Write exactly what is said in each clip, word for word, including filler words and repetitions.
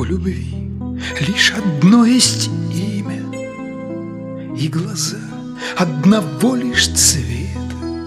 любви лишь одно есть имя, и глаза одного лишь цвета.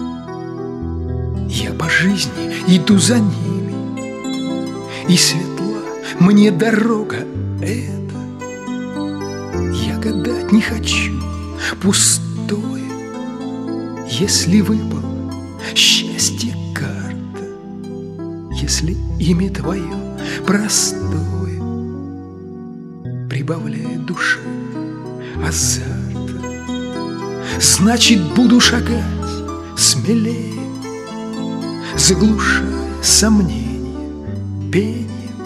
Я по жизни иду за ними, и светла мне дорога эта. Я гадать не хочу, пустое, если выпал счастье карта, если имя твое простое прибавляет душе азарта. Значит, буду шагать смелее, заглушая сомнения пением.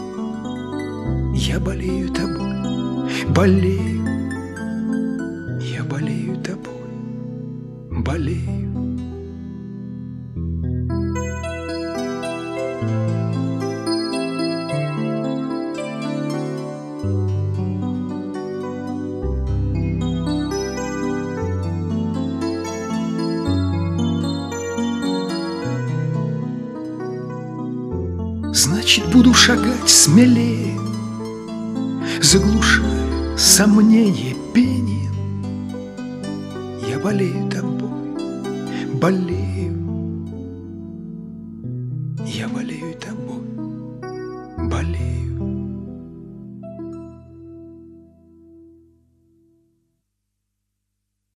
Я болею тобой, болею, я болею тобой, болею. Значит, буду шагать смелее, заглушая сомнения пением. Я болею тобой, болею.